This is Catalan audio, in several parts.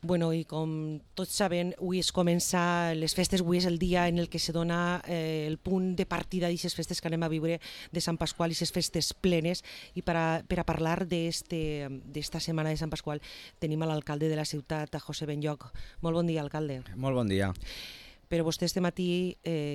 Bueno, i com tots sabem, avui es comença les festes, avui és el dia en el que se dona el punt de partida d'aquestes festes que anem a viure de Sant Pasqual, i aquestes festes plenes, i per a parlar d'esta setmana de Sant Pasqual tenim a l'alcalde de la ciutat, a José Benlloch. Molt bon dia, alcalde. Molt bon dia. Però vostè este matí,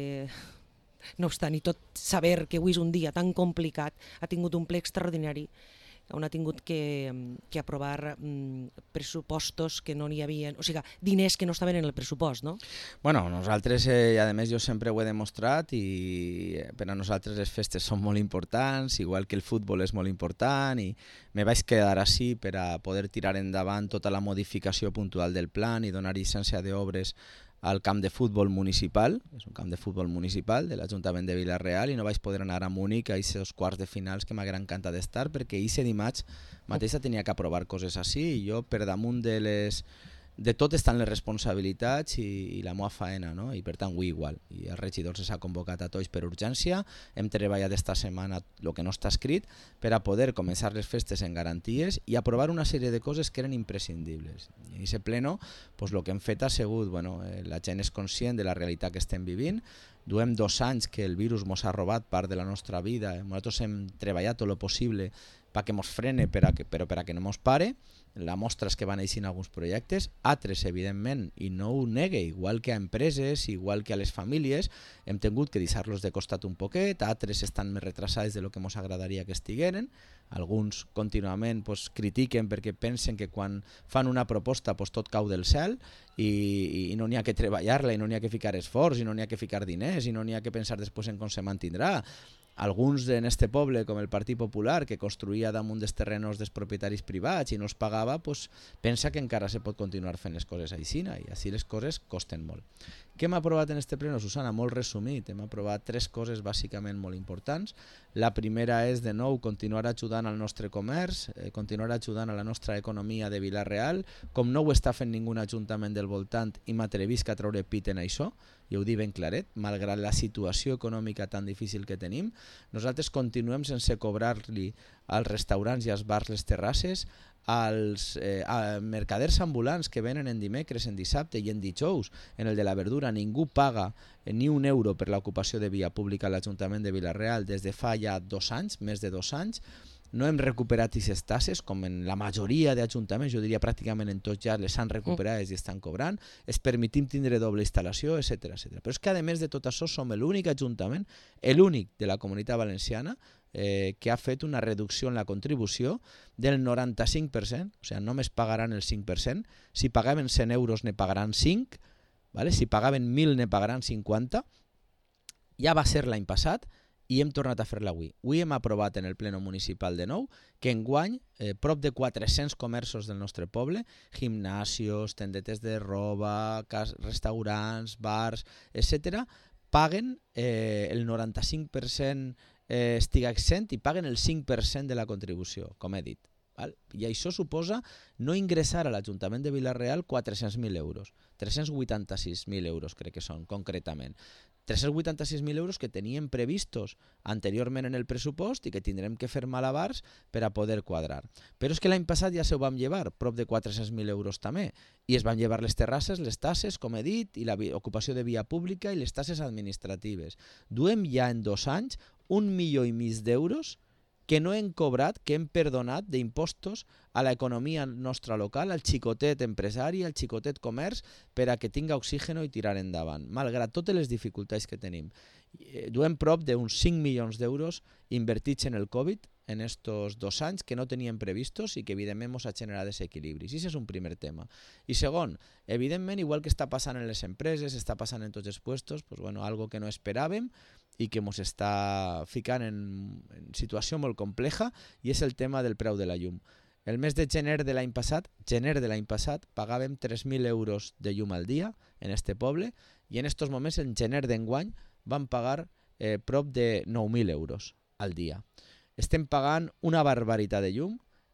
no obstant, i tot saber que avui és un dia tan complicat, ha tingut un ple extraordinari on ha tingut que aprovar pressupostos que no n'hi havia, o sigui, diners que no estaven en el pressupost, no? Bueno, nosaltres, a més jo sempre ho he demostrat, i per a nosaltres les festes són molt importants, igual que el futbol és molt important, i me vaig quedar així per a poder tirar endavant tota la modificació puntual del plan i donar llicència d'obres al camp de futbol municipal, és un camp de futbol municipal de l'Ajuntament de Vila-real, i no vaig poder anar a Múnich a aquests quarts de finals que m'haguera encantat d'estar, perquè aquest dimarts mateixa tenia que aprovar coses així, i jo per damunt de tot estan les responsabilitats i la meva faena, no? I per tant avui igual, i els regidors s'ha convocat a tots per urgència, hem treballat esta setmana el que no està escrit per a poder començar les festes en garanties i aprovar una sèrie de coses que eren imprescindibles. I en aquest pleno pues, el que hem fet ha sigut, la gent és conscient de la realitat que estem vivint, duem 2 anys que el virus ens ha robat part de la nostra vida, nosaltres hem treballat tot el possible perquè ens frene però per a que no ens pare. La mostra és que van eixir alguns projectes, altres evidentment, i no ho negue, igual que a empreses, igual que a les famílies, hem tingut que deixar-los de costat un poquet, altres estan més retrasats de lo que ens agradaria que estigueren, alguns contínuament critiquen perquè pensen que quan fan una proposta tot cau del cel i no n'hi ha que treballar-la, i no n'hi ha que ficar esforç, i no n'hi ha que ficar diners, i no n'hi ha que pensar després en com se mantindrà. Alguns en este poble, com el Partit Popular, que construïa damunt dels terrenos dels propietaris privats i no els pagava, pensa que encara se pot continuar fent les coses així, i així les coses costen molt. Què hem aprovat en este pleno, Susana? Molt resumit, hem aprovat 3 coses bàsicament molt importants. La primera és, de nou, continuar ajudant al nostre comerç, continuar ajudant a la nostra economia de Vila-real, com no ho està fent ningú ajuntament del voltant, i m'atrevisc a treure pit en això, i ho dic ben claret, malgrat la situació econòmica tan difícil que tenim, nosaltres continuem sense cobrar-li als restaurants i als bars les terrasses, als mercaders ambulants que venen en dimecres, en dissabte i en dijous, en el de la verdura, ningú paga ni un euro per l'ocupació de via pública a l'Ajuntament de Vila-real des de fa ja 2 anys, més de 2 anys. No hem recuperat aquestes tasses, com en la majoria d'ajuntaments, jo diria pràcticament en tots ja les han recuperades i estan cobrant, es permetim tindre doble instal·lació, etc. Però és que a més de tot això som l'únic ajuntament, l'únic de la Comunitat Valenciana, que ha fet una reducció en la contribució del 95%, o sigui, només pagaran el 5%, si pagaven 100 euros ne pagaran 5, ¿vale? Si pagaven 1.000 ne pagaran 50, ja va ser l'any passat, i hem tornat a fer-la avui. Avui hem aprovat en el pleno municipal de nou que enguany prop de 400 comerços del nostre poble, gimnasios, tendetes de roba, restaurants, bars, etc., paguen el 95% estiga exempt i paguen el 5% de la contribució, com he dit. I això suposa no ingressar a l'Ajuntament de Vila-real 400.000 euros, 386.000 euros crec que són concretament. 386.000 euros que teníem previstos anteriorment en el pressupost i que tindrem que fer malabars per a poder quadrar. Però és que l'any passat ja se ho vam llevar, prop de 400.000 euros també, i es van llevar les terrasses, les tasses, com he dit, i l'ocupació de via pública i les tasses administratives. Duem ja en 2 anys 1,5 milions d'euros que no hem cobrat, que hem perdonat d'impostos a l'economia nostra local, al xicotet empresari, al xicotet comerç, per a que tinga oxígeno i tirar endavant, malgrat totes les dificultats que tenim. Duem prop d'uns 5 milions d'euros invertits en el Covid en estos 2 anys que no teníem previstos i que evidentment ens ha generat desequilibris. I aquest és un primer tema. I segon, evidentment, igual que està passant en les empreses, està passant en tots els puestos, algo que no esperàvem i que ens està ficant en situació molt complexa, i és el tema del preu de la llum. El mes de gener de l'any passat, pagàvem 3.000 euros de llum al dia en este poble, i en estos moments, en gener d'enguany, vam pagar prop de 9.000 euros al dia. Estem pagant una barbaritat de llum,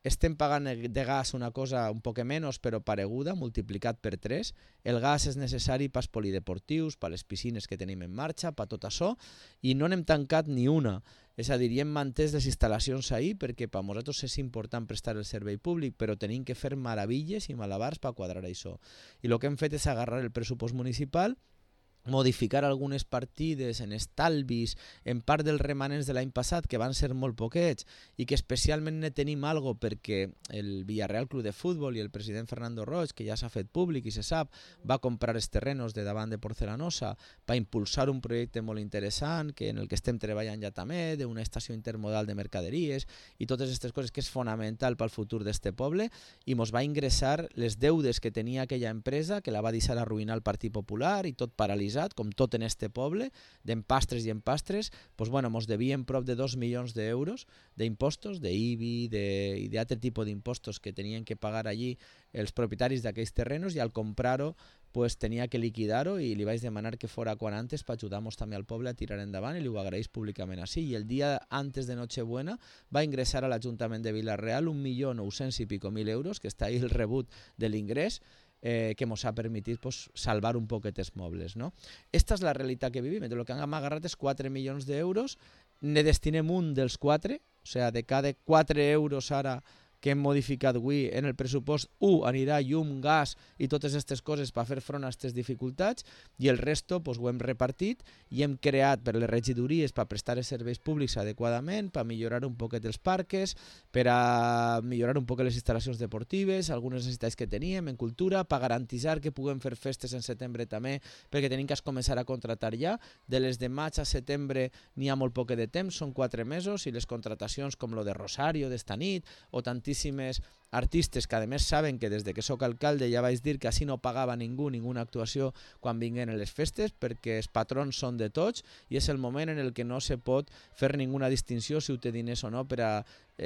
estem pagant de gas una cosa un poc menys però pareguda, multiplicat per 3. El gas és necessari pels polideportius, per les piscines que tenim en marxa, per tot això, i no n'hem tancat ni una. És a dir, hem mantès les instal·lacions ahir perquè per nosaltres és important prestar el servei públic, però tenim que fer meravilles i malabars per quadrar això. I el que hem fet és agarrar el pressupost municipal, modificar algunes partides en estalvis, en part dels remanents de l'any passat, que van ser molt poquets, i que especialment ne tenim algo perquè el Villarreal Club de Futbol i el president Fernando Roig, que ja s'ha fet públic i se sap, va comprar els terrenos de davant de Porcelanosa per impulsar un projecte molt interessant, que en el que estem treballant ja també, d'una estació intermodal de mercaderies, i totes aquestes coses que és fonamental pel futur d'este poble, i mos va ingressar les deudes que tenia aquella empresa, que la va deixar arruïnar el Partit Popular i tot paralitzat, com tot en este poble, d'empastres i empastres, doncs, bueno, mos devien prop de 2 milions d'euros d'impostos, d'IBI i d'altre tipus d'impostos que tenien que pagar allí els propietaris d'aquells terrenos, i al comprar-ho pues, tenia que liquidar-ho, i li vaig demanar que fora quan antes per ajudar-nos també al poble a tirar endavant, i li ho agraeix públicament així. I el dia antes de Nochebuena va ingressar a l'Ajuntament de Vila-real 1.900.000 i pico euros, que està ahí el rebut de l'ingrés, que ens ha permès pues, salvar un poquet els mobles. No? Esta és la realitat que vivim. El que hem agarrat és 4 milions d'euros, ne destinem un dels 4, o sigui, de cada 4 euros ara que hem modificat avui en el pressupost, 1 anirà llum, gas i totes aquestes coses per fer front a aquestes dificultats, i el resto pues, ho hem repartit i hem creat per les regidories per prestar els serveis públics adequadament, per millorar un poquet els parques, per a millorar un poquet les instal·lacions deportives, algunes necessitats que teníem en cultura, per garantir que puguem fer festes en setembre també, perquè tenim que començar a contratar ja. De les de maig a setembre n'hi ha molt poc de temps, són 4 mesos, i les contratacions com lo de Rosario d'esta nit, o tantíssimes artistes que a més saben que des de que sóc alcalde ja vaig dir que així no pagava ninguna actuació quan vinguen a les festes, perquè els patrons són de tots i és el moment en el que no se pot fer ninguna distinció si ho té diners o no per a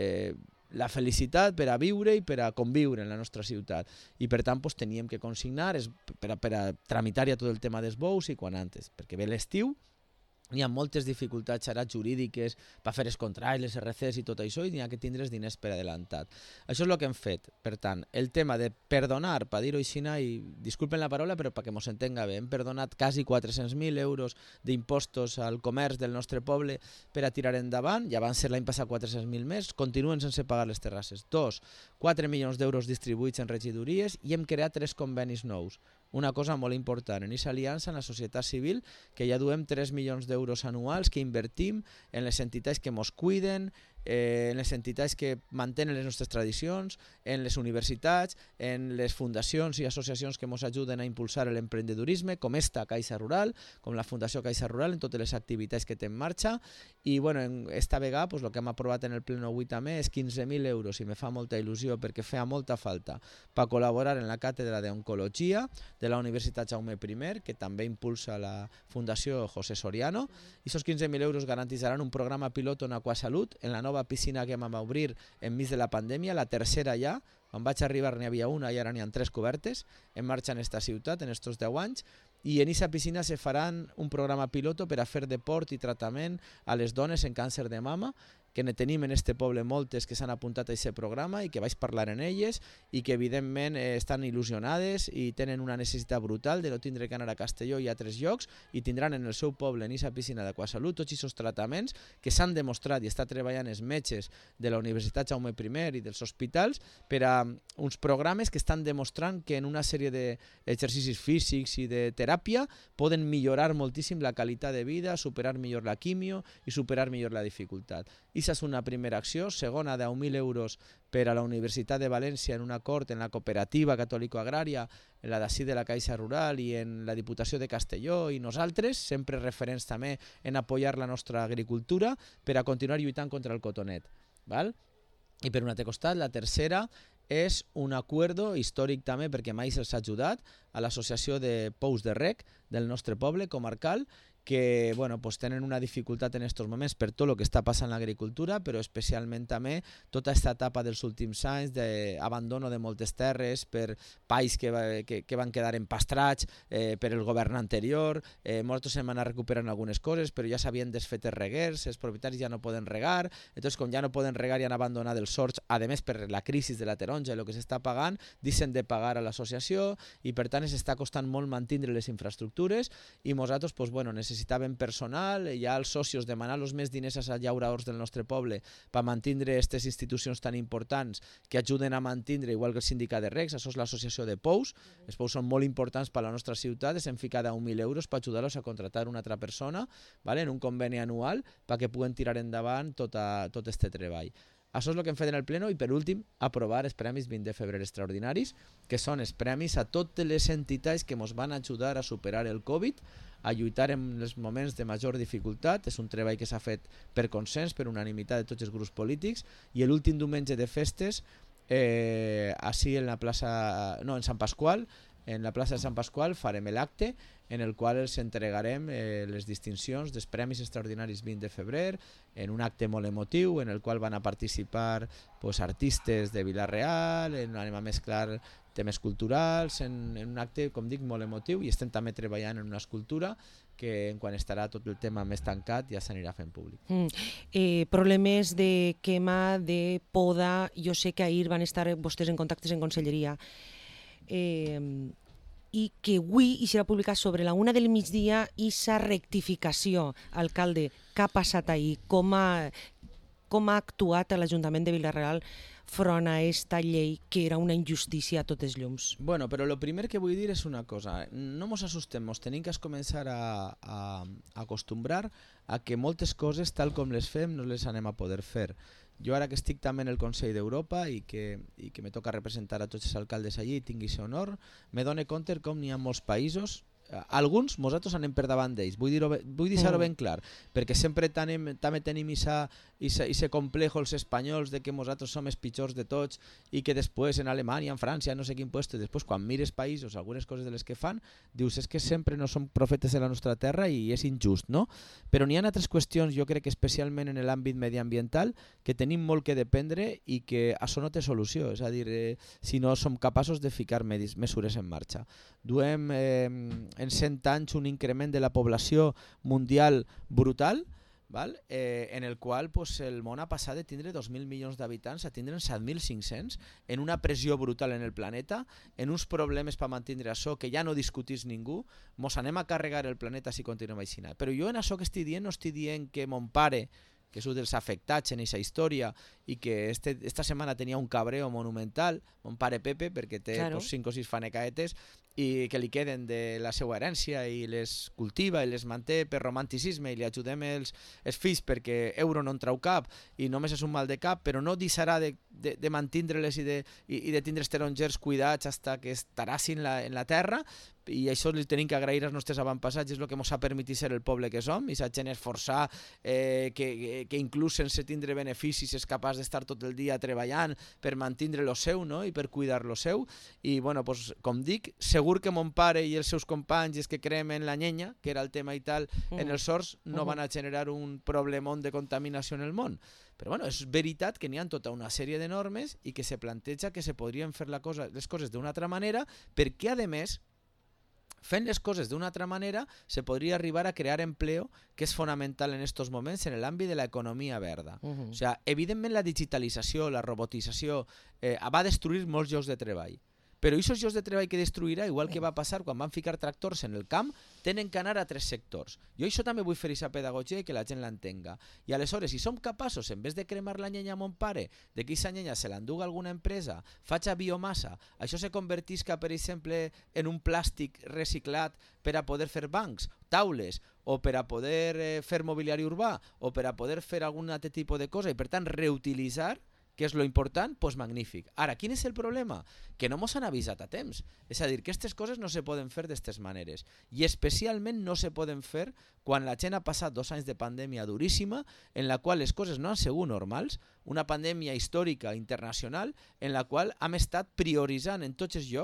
la felicitat, per a viure i per a conviure en la nostra ciutat. I per tant pues, teníem que consignar per a tramitar ja tot el tema dels bous i quan antes, perquè ve l'estiu, hi ha moltes dificultats ara jurídiques per fer els contrats, les RCs i tot això, i n'hi ha que tindre els diners per adelantat. Això és el que hem fet. Per tant, el tema de perdonar, per dir-ho així, i disculpen la paraula, però perquè mos entenga bé, hem perdonat quasi 400.000 euros d'impostos al comerç del nostre poble per a tirar endavant, ja van ser l'any passat 400.000 més, continuen sense pagar les terrasses. 2, 4 milions d'euros distribuïts en regidories, i hem creat 3 convenis nous. Una cosa molt important, en aquesta aliança en la societat civil, que ja duem 3 milions d'euros anuals que invertim en les entitats que mos cuiden, en les entitats que mantenen les nostres tradicions, en les universitats, en les fundacions i associacions que ens ajuden a impulsar l'emprendedorisme, com esta Caixa Rural, com la Fundació Caixa Rural, en totes les activitats que té en marxa. I bueno, esta vegada pues, el que hem aprovat en el pleno avui també és 15.000 euros, i me fa molta il·lusió perquè feia molta falta per col·laborar en la càtedra d'Oncologia de la Universitat Jaume I, que també impulsa la Fundació José Soriano, i aquests 15.000 euros garantitzaran un programa pilot en Aquasalut, en la nova piscina que vam obrir enmig de la pandèmia, la tercera ja. Quan vaig arribar n'hi havia una i ara n'hi ha 3 cobertes en marxa en esta ciutat en estos 10 anys, i en aquesta piscina se faran un programa piloto per a fer deport i tractament a les dones en càncer de mama, que ne tenim en este poble moltes que s'han apuntat a aquest programa i que vaig parlar en elles i que evidentment estan il·lusionades i tenen una necessitat brutal de no tindre que anar a Castelló i a altres llocs, i tindran en el seu poble, en aquesta piscina d'Aquasalut, tots aquests tractaments que s'han demostrat i està treballant els metges de la Universitat Jaume I i dels hospitals per a uns programes que estan demostrant que en una sèrie d'exercicis físics i de teràpia poden millorar moltíssim la qualitat de vida, superar millor la quimio i superar millor la dificultat. Aquesta és una primera acció. Segona, 10.000 euros per a la Universitat de València en un acord en la cooperativa catòlico-agrària, en la d'ací de la Caixa Rural i en la Diputació de Castelló, i nosaltres, sempre referents també en apoyar la nostra agricultura per a continuar lluitant contra el cotonet. Val? I per un altre costat, la tercera és un acord històric també, perquè mai se'ls ha ajudat, a l'associació de Pous de Rec del nostre poble comarcal, que bueno, pues tenen una dificultat en aquests moments per tot el que està passant en l'agricultura, però especialment també tota aquesta etapa dels últims anys d'abandono de moltes terres per pais que van quedar empastrats per el govern anterior. Nosaltres hem anat recuperant algunes coses, però ja s'havien desfet els reguers, els propietaris ja no poden regar, entonces com ja no poden regar i han abandonat els horts, a més per la crisi de la taronja i el que s'està pagant, deixen de pagar a l'associació i per tant s'està costant molt mantindre les infraestructures i nosaltres pues, bueno, necessitàvem personal, ja els socios demanar els més diners als llauradors del nostre poble per mantindre aquestes institucions tan importants que ajuden a mantindre, igual que el sindicat de recs, això és l'associació de pous, els pous són molt importants per a la nostra ciutat, ens hem ficat a 1.000 euros per ajudar-los a contractar una altra persona, ¿vale? En un conveni anual perquè puguen tirar endavant tot aquest treball. Això és el que hem fet en el pleno i per últim aprovar els premis 20 de febrer extraordinaris, que són els premis a totes les entitats que ens van ajudar a superar el Covid, a lluitar en els moments de major dificultat. És un treball que s'ha fet per consens, per unanimitat de tots els grups polítics, i l'últim diumenge de festes, així en Sant Pasqual, en la plaça de Sant Pasqual farem l'acte en el qual els entregarem les distincions dels Premis Extraordinaris 20 de febrer, en un acte molt emotiu en el qual van a participar pues, artistes de Vila-real, anem a mesclar temes culturals, en un acte, com dic, molt emotiu, i estem també treballant en una escultura que quan estarà tot el tema més tancat ja s'anirà fent públic. Problemes de quema, de poda, jo sé que ahir van estar vostès en contactes en conselleria, i que avui hi serà publicat sobre la 1 del migdia aquesta rectificació. Alcalde, què ha passat ahir? Com ha actuat l'Ajuntament de Vila-real front a aquesta llei que era una injustícia a totes llums? Bueno, però el primer que vull dir és una cosa. No ens assustem, ens tenim que començar a acostumbrar a que moltes coses, tal com les fem, no les anem a poder fer. Jo ara que estic també en el Consell d'Europa i que me toca representar a tots els alcaldes allí i tinc aquest honor, me dono compte com n'hi ha molts països, alguns nosaltres anem per davant d'ells, vull deixar-ho ben clar, perquè sempre també tenim aquest complejo els espanyols de que nosaltres som els pitjors de tots i que després en Alemanya, en França, no sé quin puesto, i després quan mires països, algunes coses de les que fan, dius és que sempre no som profetes de la nostra terra i és injust, no? Però n'hi ha altres qüestions, jo crec que especialment en l'àmbit mediambiental, que tenim molt que dependre i que això no té solució, és a dir, si no som capaços de ficar mesures en marxa. Duem en 100 anys un increment de la població mundial brutal, val? En el qual pues, el món ha passat de tindre 2.000 milions d'habitants a tindre 7.500, en una pressió brutal en el planeta, en uns problemes per mantenir això que ja no discutís ningú, mos anem a carregar el planeta si continuem així. Però jo en això que estic dient no estic dient que mon pare, que és un dels afectats en aquesta història i que esta setmana tenia un cabreo monumental, mon pare Pepe, perquè té 5 o 6 fanecaetes i que li queden de la seva herència i les cultiva i les manté per romanticisme i li ajudem els fills perquè euro no en trau cap i només és un mal de cap, però no deixarà de mantindre-les i de tindre els tarongers cuidats fins que estarassin en la terra, i això li tenim que agrair als nostres avantpassats, és el que ens ha permès ser el poble que som, i s'ha gent esforçar que inclús sense tindre beneficis és capaç d'estar tot el dia treballant per mantindre lo seu, no? I per cuidar lo seu, i bueno, pues, com dic, segur que mon pare i els seus companys que cremen la llenya, que era el tema i tal, en els horts no van a generar un problemón de contaminació en el món. Però bueno, és veritat que n'hi ha tota una sèrie de normes i que se planteja que se podrien fer les coses d'una altra manera, perquè a més fent les coses d'una altra manera se podria arribar a crear empleo, que és fonamental en aquests moments en l'àmbit de l'economia verda. O sigui, evidentment la digitalització, la robotització va destruir molts llocs de treball, però aquests llocs de treball que destruirà, igual que va passar quan van ficar tractors en el camp, tenen que anar a 3 sectors. Jo això també vull fer aquesta pedagogia i que la gent l'entenga. I aleshores, si som capaços, en vez de cremar la llenya a mon pare, de que aquesta llenya se l'enduga alguna empresa, faig biomassa, això se convertisca, per exemple, en un plàstic reciclat per a poder fer bancs, taules, o per a poder fer mobiliari urbà, o per a poder fer algun altre tipus de cosa, i per tant reutilitzar, que és lo important, doncs magnífic. Ara, quin és el problema? Que no mos han avisat a temps. És a dir, que aquestes coses no se poden fer d'aquestes maneres. I especialment no se poden fer quan la gent ha passat 2 anys de pandèmia duríssima, en la qual les coses no han sigut normals, una pandèmia històrica internacional, en la qual hem estat prioritzant en tots els llocs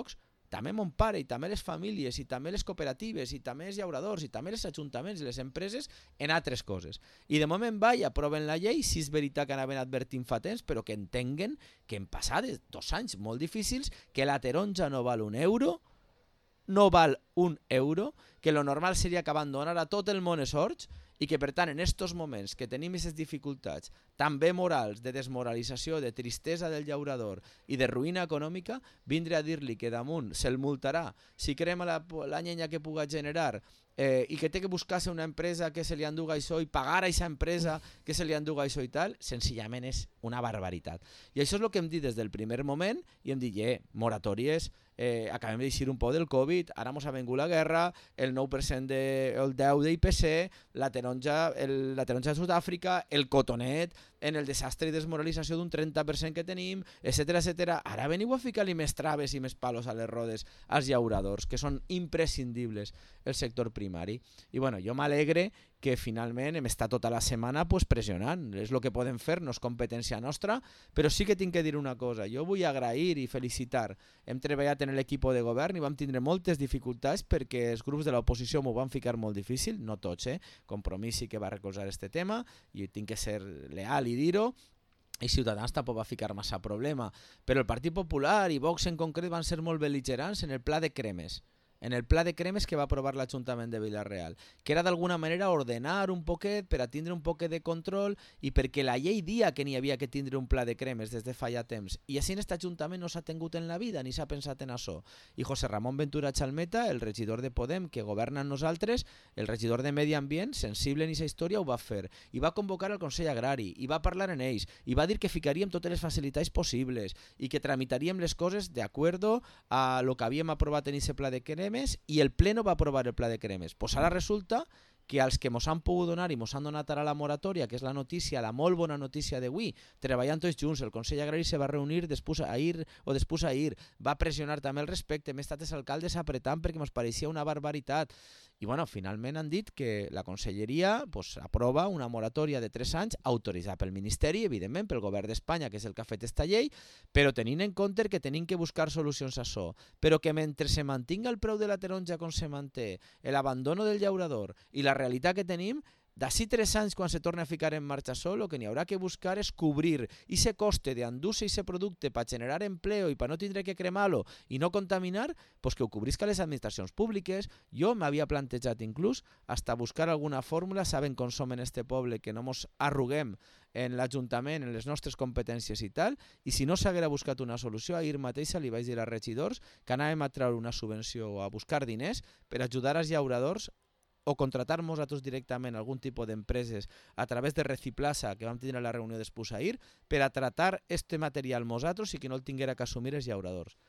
també mon pare, i també les famílies, i també les cooperatives, i també els llauradors, i també els ajuntaments i les empreses en altres coses. I de moment va i aproven la llei, si és veritat que anaven advertint fa temps, però que entenguen que en passats 2 anys molt difícils, que la taronja no val €1, no val €1, que lo normal seria que abandonara tot el món els horts i que, per tant, en estos moments que tenim aquestes dificultats, també morals, de desmoralització, de tristesa del llaurador i de ruïna econòmica, vindre a dir-li que damunt se'l multarà si crema la llenya que puga generar i que té que buscar-se una empresa que se li enduga això i pagar a aquesta empresa que se li enduga això i tal, senzillament és una barbaritat. I això és el que hem dit des del primer moment i hem dit, moratòries, acabem d'eixir un poc del Covid, ara mos ha vengut la guerra, el 9% el 10 d'IPC, la taronja de Sud-àfrica, el cotonet, en el desastre i desmoralització d'un 30% que tenim, etc. Ara veniu a ficar-li més traves i més palos a les rodes als llauradors, que són imprescindibles el sector primari. I bueno, jo m'alegre que finalment hem estat tota la setmana pressionant. És el que podem fer, no és competència nostra, però sí que tinc que dir una cosa. Jo vull agrair i felicitar. Hem treballat en l'equip de govern i vam tindre moltes dificultats perquè els grups de l'oposició m'ho van ficar molt difícil, no tots, Compromís sí que va recolzar este tema i tinc que ser leal i dir-ho, i Ciutadans tampoc va ficar massa problema, però el Partit Popular i Vox en concret van ser molt bel·ligerants en el pla de cremes, que va aprovar l'Ajuntament de Vila-real, que era d'alguna manera ordenar un poquet per a tindre un poquet de control i perquè la llei dia que n'hi havia que tindre un pla de cremes des de fa ja temps. I així en aquest Ajuntament no s'ha tingut en la vida ni s'ha pensat en això. I José Ramón Ventura Chalmeta, el regidor de Podem que governa amb nosaltres, el regidor de Medi Ambient, sensible en aquesta història, ho va fer. I va convocar el Consell Agrari, i va parlar en ells, i va dir que ficaríem totes les facilitats possibles i que tramitaríem les coses d'acord a lo que havíem aprovat en aquest pla de cremes i el Pleno va aprovar el pla de cremes. Pues ara resulta que als que mos han pogut donar i mos han donat ara la moratòria, que és la notícia, la molt bona notícia d'avui, treballant tots junts, el Consell Agrari se va reunir després ahir, va pressionar també al respecte, hem estat els alcaldes apretant perquè mos pareixia una barbaritat. I bueno, finalment han dit que la Conselleria aprova una moratòria de 3 anys autoritzada pel Ministeri, evidentment pel Govern d'Espanya, que és el que ha fet esta llei, però tenint en compte que tenim que buscar solucions a això, però que mentre se mantinga el preu de la taronja com se manté, l'abandono del llaurador i la realitat que tenim, d'ací 3 anys, quan se torni a ficar en marxa sol, el que n'hi haurà que buscar és cobrir ese coste d'endur-se ese producte per generar empleo i per no tindre que cremar-lo i no contaminar, pues que ho cobrisca les administracions públiques. Jo m'havia plantejat inclús hasta buscar alguna fórmula, saben com som en este poble, que no mos arruguem en l'Ajuntament, en les nostres competències i tal, i si no s'haguera buscat una solució, ahir mateixa li vaig dir als regidors que anàvem a treure una subvenció o a buscar diners per ajudar als llauradors o contratar nosaltres directament algun tipus d'empreses a través de Reciplaza, que vam tindre la reunió després ahir, per a tratar este material nosaltres i que no el tinguera que assumir els llauradors.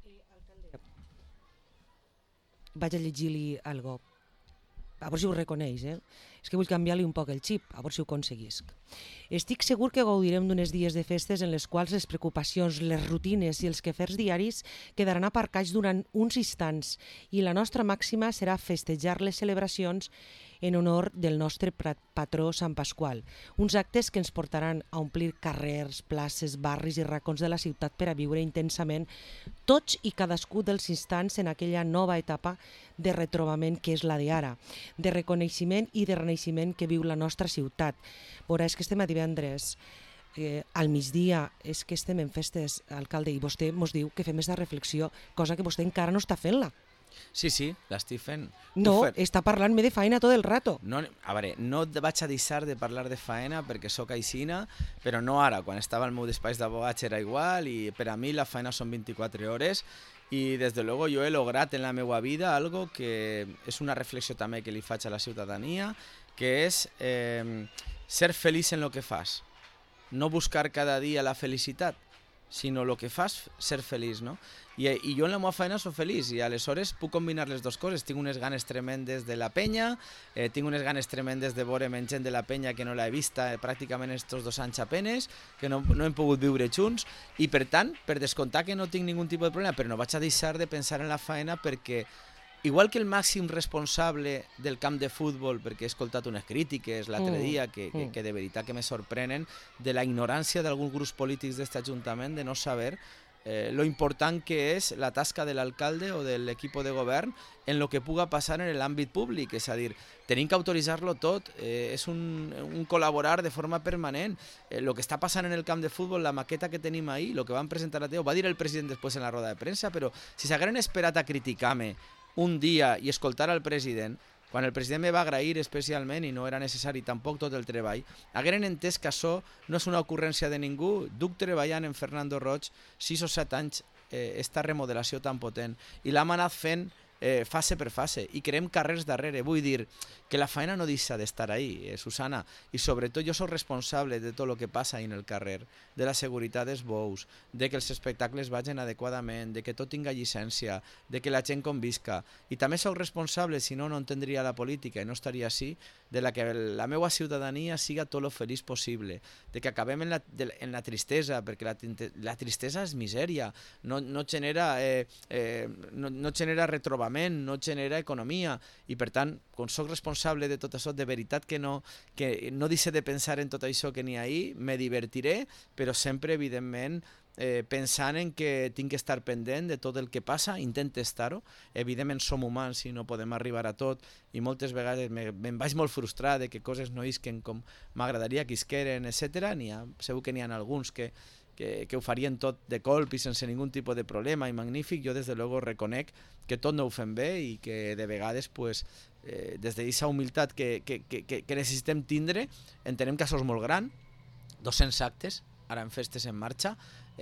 Vaig a llegir-li algo, a veure si ho reconeix, És que vull canviar-li un poc el xip, a veure si ho aconseguisc. Estic segur que gaudirem d'unes dies de festes en les quals les preocupacions, les rutines i els quefers diaris quedaran aparcats durant uns instants i la nostra màxima serà festejar les celebracions en honor del nostre patró Sant Pasqual. Uns actes que ens portaran a omplir carrers, places, barris i racons de la ciutat per a viure intensament tots i cadascú dels instants en aquella nova etapa de retrobament que és la d'ara, de reconeixement i de renaixement que viu la nostra ciutat. Veuràs que estem a divendres, al migdia, és que estem en festes, alcalde, i vostè ens diu que fem aquesta reflexió, cosa que vostè encara no està fent-la. Sí, l'estic fent. No, està parlant-me de faena tot el rato. No, a veure, no vaig a deixar de parlar de faena perquè sóc aixina, però no ara, quan estava al meu despatx d'abogats era igual i per a mi la faena són 24 hores i des de luego jo he lograt en la meva vida algo que és una reflexió també que li faig a la ciutadania, que és ser feliç en el que fas, no buscar cada dia la felicitat, sinó el que fas, ser feliç, no? I jo en la meva feina soc feliç i aleshores puc combinar les dues coses. Tinc unes ganes tremendes de la penya, tinc unes ganes tremendes de veure'm gent de la penya que no l'he vista pràcticament estos 2 anys apenes, que no hem pogut viure junts i per tant, per descomptar que no tinc ningun tipus de problema, però no vaig a deixar de pensar en la feina perquè igual que el màxim responsable del camp de futbol, perquè he escoltat unes crítiques l'altre dia que de veritat que me sorprenen de la ignorància d'alguns grups polítics d'aquest Ajuntament de no saber lo important que és la tasca de l'alcalde o de l'equip de govern en lo que puga passar en l'àmbit públic, és a dir, tenim que autoritzar-lo tot, és un col·laborar de forma permanent. El que està passant en el camp de futbol, la maqueta que tenim ahir, el que van presentar a Teo, va dir el president després en la roda de premsa, però si s'hagueren esperat a criticar-me un dia i escoltar al president, quan el president me va agrair especialment i no era necessari tampoc tot el treball, hagueren entès que això no és una ocurrència de ningú. Duc treballant en Fernando Roig 6 o 7 anys esta remodelació tan potent i l'hem anat fent fase per fase i creem carrers darrere. Vull dir que la feina no deixa d'estar ahí, Susana, i sobretot jo soc responsable de tot el que passa en el carrer, de la seguretat dels bous, de que els espectacles vagin adequadament, de que tot tinga llicència, de que la gent convisca, i també soc responsable, si no, no entendria la política i no estaria així, de la que la meva ciutadania siga tot lo feliç possible, de que acabem en la tristesa, perquè la tristesa és misèria, no genera retrobament, no genera economia, i per tant, com soc responsable de tot això, de veritat que no deixe de pensar en tot això que n'hi ha ahí, me divertiré, però sempre, evidentment, pensant en que tinc que estar pendent de tot el que passa, intento estar-ho, evidentment som humans i no podem arribar a tot, i moltes vegades me'n vaig molt frustrar de que coses no isquen com m'agradaria que isqueren, etc. Segur que n'hi ha alguns que ho farien tot de colp i sense ningun tipus de problema i magnífic. Jo des de luego reconec que tot no ho fem bé i que de vegades pues, des d'aquesta humilitat que necessitem tindre, entenem que això és molt gran, 200 actes, ara en festes en marxa,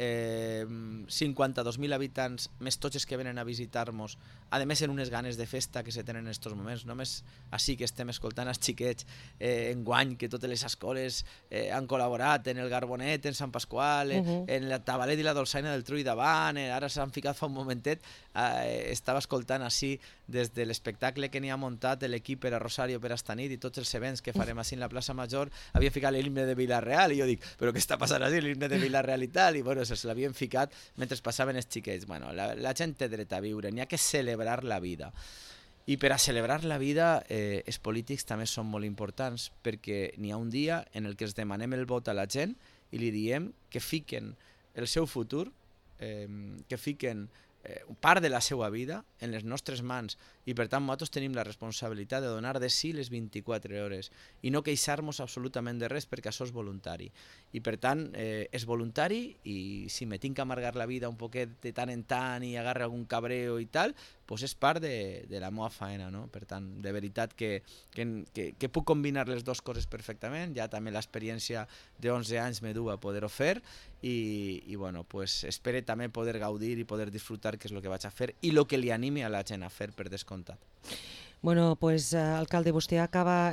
52.000 habitants més tots els que venen a visitar-nos, a més en unes ganes de festa que se tenen en aquests moments, només així que estem escoltant els xiquets enguany que totes les escoles han col·laborat en el Garbonet, en Sant Pasqual, en la Tabalet i la Dolçaina del Trull davant, ara s'han ficat fa un momentet, estava escoltant així des de l'espectacle que n'hi ha muntat l'equip per a Rosario per esta nit i tots els events que farem així en la plaça Major, havia ficat l'himne de Vila-real i jo dic, però què està passant així, l'himne de Vila-real i tal, i bueno, se l'havien ficat mentre passaven els xiquets. Bueno, la gent té dret a viure, n'hi ha que celebrar la vida. I per a celebrar la vida els polítics també són molt importants perquè n'hi ha un dia en el que els demanem el vot a la gent i li diem que fiquen el seu futur, que fiquen part de la seva vida en les nostres mans i per tant nosaltres tenim la responsabilitat de donar de sí les 24 hores i no queixar-nos absolutament de res perquè això és voluntari i per tant és voluntari i si me tinc que amargar la vida un poquet de tant en tant i agarre algun cabreo i tal, doncs és part de la meva faena, no? Per tant, de veritat que puc combinar les dues coses perfectament, ja també l'experiència de 11 anys me du a poder-ho fer i bueno, pues espero també poder gaudir i poder disfrutar que és el que vaig a fer i el que li animi a la gent a fer, per descomptat. Bueno, pues alcalde, vostè acaba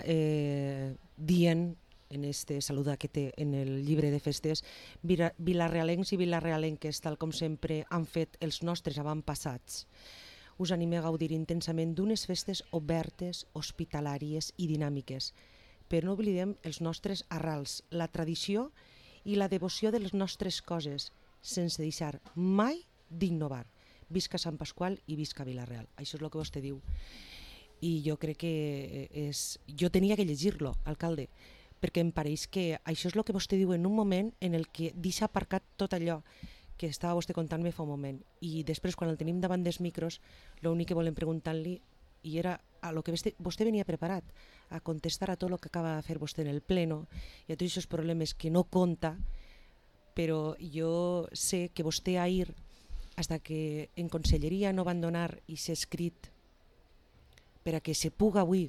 dient en este saluda que té en el llibre de festes vilarealencs i vilarealenques, tal com sempre han fet els nostres avantpassats. Us anime a gaudir intensament d'unes festes obertes, hospitalàries i dinàmiques. Però no oblidem els nostres arrels, la tradició i la devoció de les nostres coses, sense deixar mai d'innovar. Visca Sant Pasqual i visca Vila-real. Això és el que vostè diu. I jo crec que jo tenia que llegir-lo, alcalde, perquè em pareix que això és el que vostè diu en un moment en el que deixa aparcat tot allò que estava vostè contant-me fa un moment. I després, quan el tenim davant dels micros, l'únic que volem preguntar-li i era a lo que vostè venia preparat, a contestar a tot el que acaba de fer vostè en el pleno i a tots aquests problemes que no conta, però jo sé que vostè ahir, hasta que en conselleria no van donar i s'ha escrit per a que se puga avui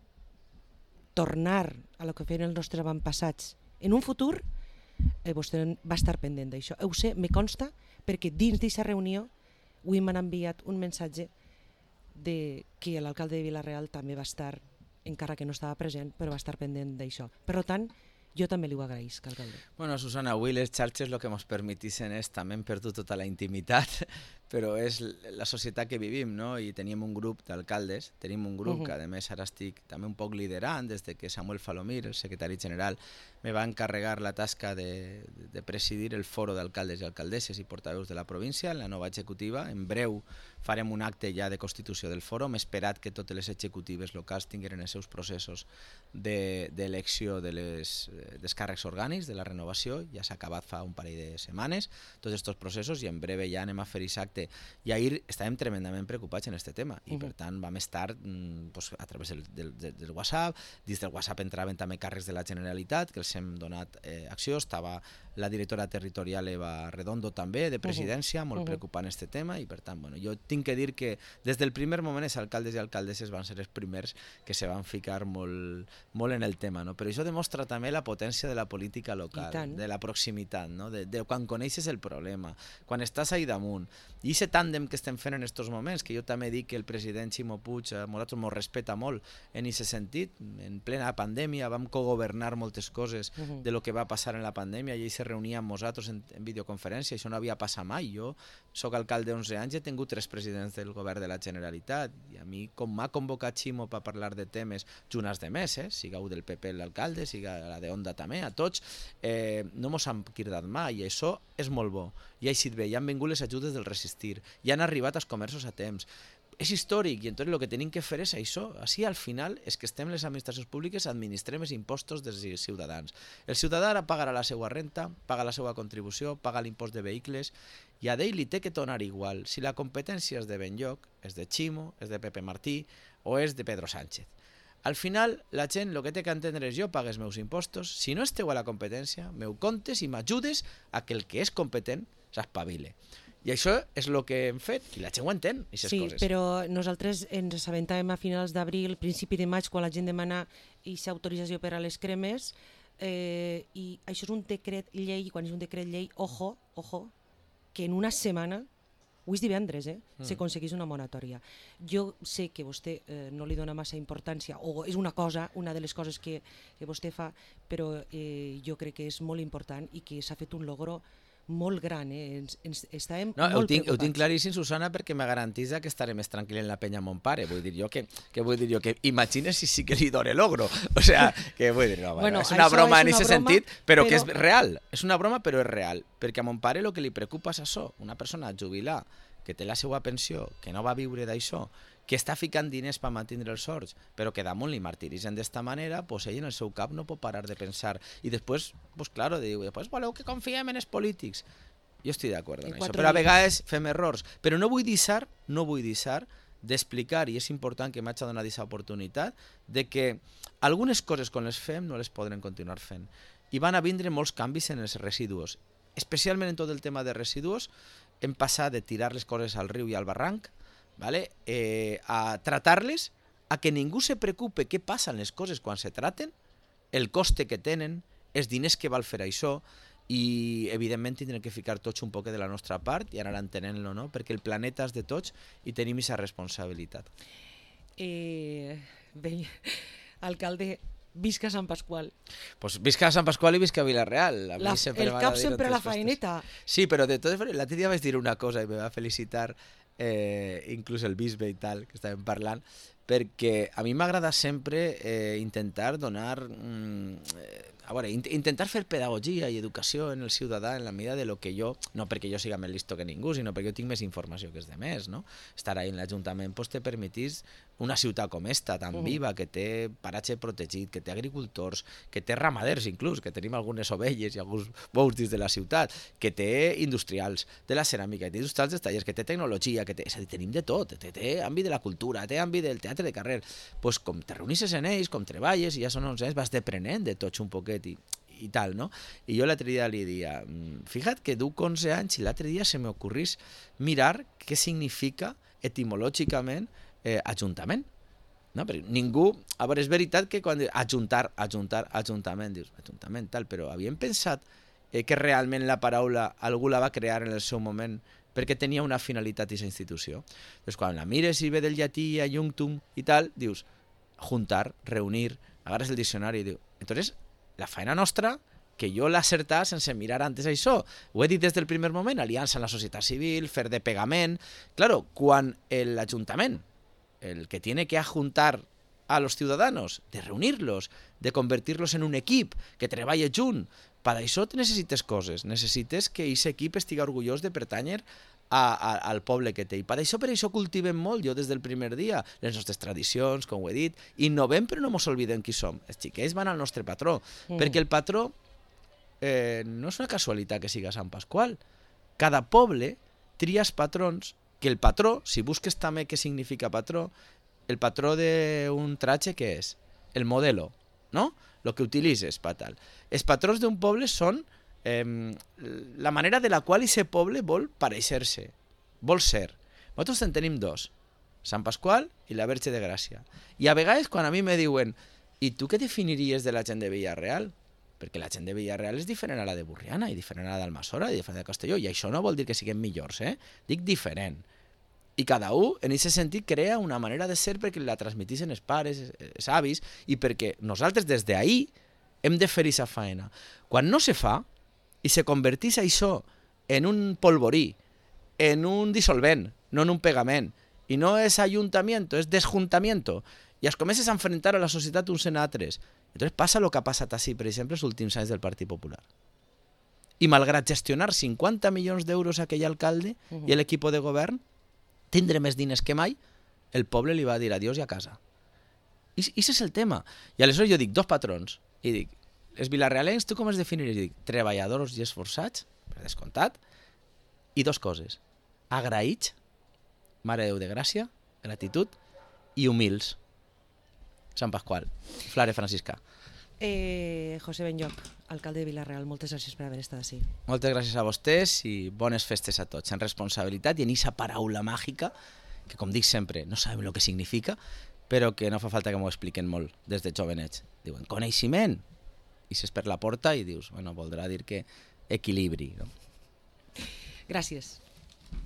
tornar a lo que feien els nostres avantpassats en un futur, vostè va estar pendent d'això. Ho sé, me consta, perquè dins d'aquesta reunió avui m'han enviat un missatge de que l'alcalde de Vila-real també va estar, encara que no estava present, però va estar pendent d'això. Per tant, jo també li ho agraïsc, alcalde. Bueno, Susana, avui les xarxes el que ens permetixen és també hem perdut tota la intimitat, però és la societat que vivim, no? I tenim un grup d'alcaldes, tenim un grup que a més ara estic també un poc liderant des de que Samuel Falomir, el secretari general, me va encarregar la tasca de presidir el foro d'alcaldes i alcaldesses i portaveus de la província en la nova executiva. En breu farem un acte ja de constitució del foro. M'he esperat que totes les executives locals tingueren els seus processos d'elecció dels càrrecs orgànics, de la renovació. Ja s'ha acabat fa un parell de setmanes tots aquests processos i en breu ja anem a fer aquest acte. I ahir estàvem tremendament preocupats en aquest tema i per tant vam estar a través del WhatsApp. Dins del WhatsApp entraven també càrrecs de la Generalitat que els hem donat acció. Estava la directora territorial Eva Redondo també, de presidència, molt preocupant aquest tema i per tant, bueno, jo tinc que dir que des del primer moment els alcaldes i alcaldesses van ser els primers que se van ficar molt en el tema, no? Però això demostra també la potència de la política local, de la proximitat, no? De quan coneixes el problema, quan estàs ahí damunt. I aquest tàndem que estem fent en aquests moments, que jo també dic que el president Ximo Puig a nosaltres ens respecta molt en aquest sentit, en plena pandèmia vam cogovernar moltes coses de lo que va passar en la pandèmia i ell se reunia amb nosaltres en videoconferència, això no havia passat mai. Jo soc alcalde 11 anys i he tingut 3 presidents del govern de la Generalitat i a mi com m'ha convocat Ximo per parlar de temes junts de més, sigueu del PP l'alcalde, siga la de Onda també, a tots, no mos han cridat mai i això és molt bo. I ha eixit bé, ja han vingut les ajudes del Resistir, ja han arribat als comerços a temps. És històric i entonces el que tenim que fer és això. Així al final és que estem les administracions públiques administrem els impostos dels ciutadans. El ciutadà ara pagarà la seva renta, paga la seva contribució, paga l'impost de vehicles i a ell li té que tornar igual si la competència és de Benlloc, és de Ximo, és de Pepe Martí o és de Pedro Sánchez. Al final, la gent el que té que entendre és jo pago els meus impostos, si no esteu a la competència, m'ho comptes i m'ajudes a que el que és competent s'espavile. I això és el que hem fet, i la gent ho entén, aquestes coses. Sí, però nosaltres ens assabentàvem a finals d'abril, principi de maig, quan la gent demana aquesta autorització per a les cremes, i això és un decret llei, i quan és un decret llei, ojo, que en una setmana, avui és divendres, s'aconseguís una moratòria. Jo sé que vostè no li dona massa importància, o és una de les coses que vostè fa, però jo crec que és molt important i que s'ha fet un logro molt gran, estàvem molt preocupats. Ho tinc claríssim, Susana, perquè me garantitza que estaré més tranquil en la penya amb mon pare. Vull dir jo que imagines si sí que li dóna logro. O sea, que vull dir, no, és una broma en aquest sentit, però que és real. És una broma, però és real. Perquè a mon pare el que li preocupa és això. Una persona jubilada que té la seva pensió, que no va viure d'això, que està ficant diners per mantenir els sorts, però que damunt li martiritzen d'esta manera, pues ell en el seu cap no pot parar de pensar. I després, pues claro, diu, voleu que confiem en els polítics? Jo estic d'acord amb això, però a vegades fem errors. Però no vull deixar d'explicar, i és important que m'haig de donar aquesta oportunitat, de que algunes coses quan les fem no les podrem continuar fent. I van a vindre molts canvis en els residus. Especialment en tot el tema de residus, hem passat de tirar les coses al riu i al barranc, a tratar-les, a que ningú se preocupe què passa en les coses quan se traten, el coste que tenen, els diners que val fer això, i evidentment tindrem que ficar tots un poc de la nostra part i anar entenent-lo, no? Perquè el planeta és de tots i tenim aquesta responsabilitat. Bé, alcalde, visca Sant Pasqual. Pues visca Sant Pasqual i visca Vila-real. El cap sempre a la faeneta. Sí, però de totes maneres, l'altre dia vaig dir una cosa i me va felicitar inclús el bisbe i tal, que estàvem parlant, perquè a mi m'agrada sempre intentar donar... intentar fer pedagogia i educació en el ciutadà en la medida de lo que jo, no perquè jo siga més listo que ningú, sinó perquè jo tinc més informació que els demés, no? Estar ahí en l'Ajuntament pues, te permetís una ciutat com esta, tan viva, que té paratge protegit, que té agricultors, que té ramaders inclús, que tenim algunes ovelles i alguns bous dins de la ciutat, que té industrials de la ceràmica, que té industrials dels tallers, que té tecnologia, és a dir, tenim de tot, té àmbit de la cultura, té àmbit del teatre de carrer. Pues com te reunisses en ells, com treballes, i ja són 11 anys, vas deprenent de tots un poquet i tal, no? I jo l'altre dia li dia, fíjate que duc 11 anys i l'altre dia se m'ocorrís mirar què significa etimològicament ajuntament. No? Perquè ningú... A veure, és veritat que quan dius ajuntament, dius ajuntament, tal, però havíem pensat que realment la paraula algú la va crear en el seu moment perquè tenia una finalitat aquesta institució. Doncs quan la mires i ve del llatí a Iunctum i tal, dius juntar, reunir, agarres el diccionari i dius... Entonces, la faena nostra, que jo l'acertar sense mirar antes això. Ho he dit des del primer moment, aliança amb la societat civil, fer de pegament... Claro, quan l'Ajuntament, el que tiene que ajuntar a los ciudadanos, de reunirlos, de convertirlos en un equip que treballe junt, per això necessites coses, necessites que aquest equip estigui orgullós de pertànyer al poble que té. I per això cultivem molt, jo des del primer dia, les nostres tradicions, com ho he dit, innovem però no ens oblidem qui som. Els xiquets van al nostre patró, perquè el patró no és una casualitat que siga Sant Pasqual. Cada poble tria els patrons, que el patró, si busques també què significa patró, el patró d'un tratge què és? El modelo, no? Lo que utilitzes per tal. Els patrons d'un poble són la manera de la qual aquest poble vol pareixer-se, vol ser. Nosaltres en tenim dos, Sant Pasqual i la Verge de Gràcia. I a vegades quan a mi me diuen i tu què definiries de la gent de Villarreal? Perquè la gent de Villarreal és diferent a la de Burriana i diferent a la d'Almassora i diferent a Castelló, i això no vol dir que siguem millors, dic diferent. I cada un, en aquest sentit, crea una manera de ser perquè la transmetixen els pares, els avis, i perquè nosaltres des d'ahir hem de fer aquesta faena. Quan no se fa, i se converteix això en un polvorí, en un dissolvent, no en un pegament, i no és ayuntamiento, és desjuntamiento, i es comences a enfrontar a la societat uns en altres. Entonces passa el que ha passat així, per exemple, els últims anys del Partit Popular. I malgrat gestionar 50 milions d'euros a aquell alcalde i l'equip de govern, tindre més diners que mai, el poble li va dir adiós i a casa. I això és el tema. I aleshores jo dic dos patrons, i dic, els vilarrealencs, tu com els definiries? I dic, treballadors i esforçats, per descomptat, i dos coses, agraïts, Mare de Déu de Gràcia, gratitud, i humils. Sant Pasqual, Flare Franciscà. José Benlloch, alcalde de Vila-real, moltes gràcies per haver estat així. Moltes gràcies a vostès i bones festes a tots, en responsabilitat i en aquesta paraula màgica, que com dic sempre, no sabem el que significa, però que no fa falta que m'ho expliquen molt des de jovenets. Diuen, coneixement, i s'és per la porta i dius, bueno, voldrà dir que equilibri. No? Gràcies.